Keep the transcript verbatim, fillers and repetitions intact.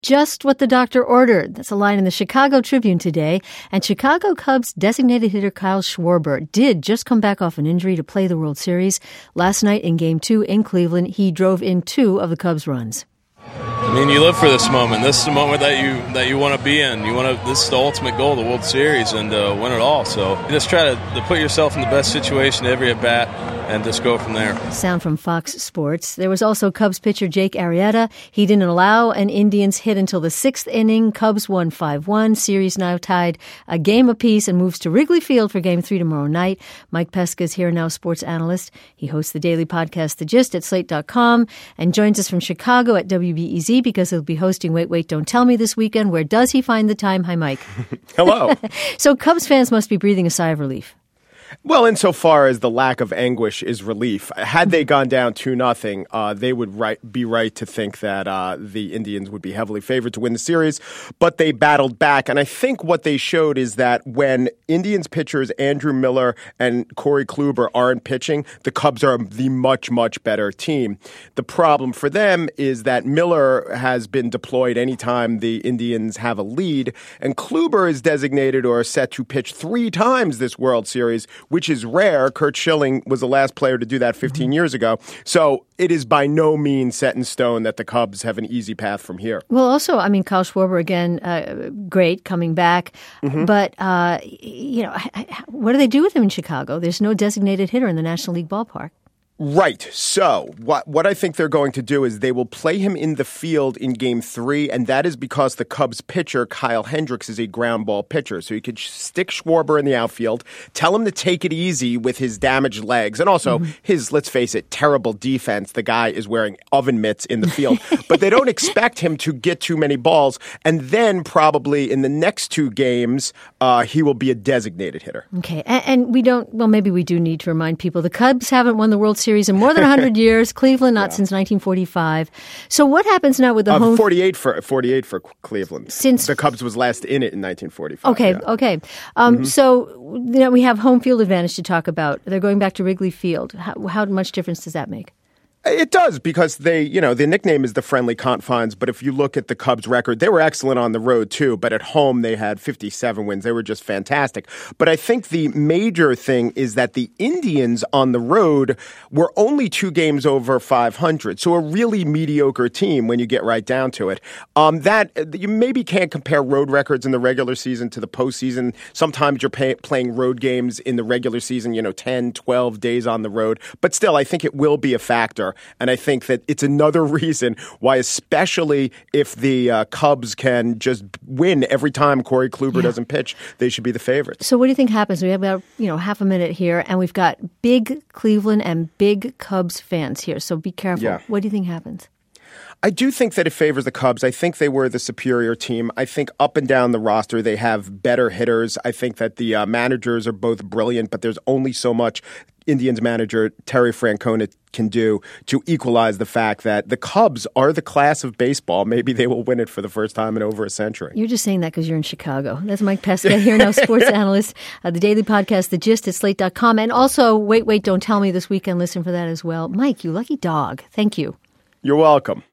Just what the doctor ordered. That's a line in the Chicago Tribune today. And Chicago Cubs designated hitter Kyle Schwarber did just come back off an injury to play the World Series. Last night in Game two in Cleveland, he drove in two of the Cubs' runs. I mean, you live for this moment. This is the moment that you that you want to be in. You want to. This is the ultimate goal, the World Series, and uh, win it all. So you just try to, to put yourself in the best situation every at bat, and just go from there. Sound from Fox Sports. There was also Cubs pitcher Jake Arrieta. He didn't allow an Indians hit until the sixth inning. Cubs won five one. Series now tied a game apiece and moves to Wrigley Field for Game three tomorrow night. Mike Pesca is here now, sports analyst. He hosts the daily podcast The Gist at slate dot com and joins us from Chicago at W B E Z because he'll be hosting Wait, Wait, Don't Tell Me this weekend. Where does he find the time? Hi, Mike. Hello. So Cubs fans must be breathing a sigh of relief. Well, insofar as the lack of anguish is relief, had they gone down two nothing, uh, they would right, be right to think that uh, the Indians would be heavily favored to win the series. But they battled back, and I think what they showed is that when Indians pitchers Andrew Miller and Corey Kluber aren't pitching, the Cubs are the much, much better team. The problem for them is that Miller has been deployed anytime the Indians have a lead, and Kluber is designated or set to pitch three times this World Series, which is rare. Curt Schilling was the last player to do that fifteen mm-hmm. years ago. So it is by no means set in stone that the Cubs have an easy path from here. Well, also, I mean, Kyle Schwarber, again, uh, great, coming back. Mm-hmm. But, uh, you know, what do they do with him in Chicago? There's no designated hitter in the National League ballpark. Right. So what what I think they're going to do is they will play him in the field in Game three, and that is because the Cubs pitcher, Kyle Hendricks, is a ground ball pitcher. So you could stick Schwarber in the outfield, tell him to take it easy with his damaged legs, and also mm-hmm. his, let's face it, terrible defense. The guy is wearing oven mitts in the field. But they don't expect him to get too many balls, and then probably in the next two games, uh, he will be a designated hitter. Okay. And, and we don't, well, maybe we do need to remind people, the Cubs haven't won the World Series in more than one hundred years. Cleveland, not yeah. since nineteen forty-five. So what happens now with the uh, home... forty-eight for forty-eight for Cleveland. Since the Cubs was last in it in nineteen forty-five. Okay, yeah. okay. Um, mm-hmm. So you know, we have home field advantage to talk about. They're going back to Wrigley Field. How, how much difference does that make? It does, because they, you know, the nickname is the Friendly Confines, but if you look at the Cubs' record, they were excellent on the road too, but at home they had fifty-seven wins. They were just fantastic. But I think the major thing is that the Indians on the road were only two games over five hundred, so a really mediocre team when you get right down to it. Um, that you maybe can't compare road records in the regular season to the postseason. Sometimes you're pay, playing road games in the regular season, you know, ten, twelve days on the road, but still, I think it will be a factor. And I think that it's another reason why, especially if the uh, Cubs can just win every time Corey Kluber yeah. doesn't pitch, they should be the favorites. So what do you think happens? We have about, you know, half a minute here, and we've got big Cleveland and big Cubs fans here. So be careful. Yeah. What do you think happens? I do think that it favors the Cubs. I think they were the superior team. I think up and down the roster, they have better hitters. I think that the uh, managers are both brilliant, but there's only so much Indians manager Terry Francona can do to equalize the fact that the Cubs are the class of baseball. Maybe they will win it for the first time in over a century. You're just saying that because you're in Chicago. That's Mike Pesca here now, sports analyst, uh, the daily podcast, The Gist at slate dot com. And also, Wait, Wait, Don't Tell Me this weekend. Listen for that as well. Mike, you lucky dog. Thank you. You're welcome.